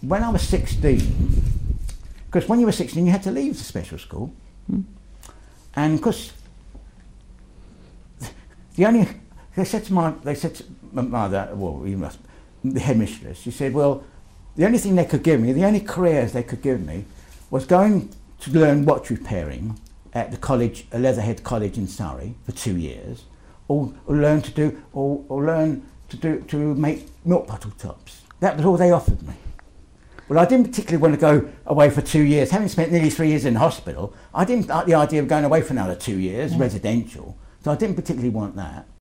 when I was 16, because when you were 16 you had to leave the special school, and because they said to my mother, well, the headmistress, she said, well, the only thing they could give me, the only careers they could give me, was going to learn watch repairing at the college, Leatherhead College in Surrey, for 2 years, or learn to make milk bottle tops. That was all they offered me. Well, I didn't particularly want to go away for 2 years. Having spent nearly 3 years in hospital, I didn't like the idea of going away for another 2 years, residential, so I didn't particularly want that.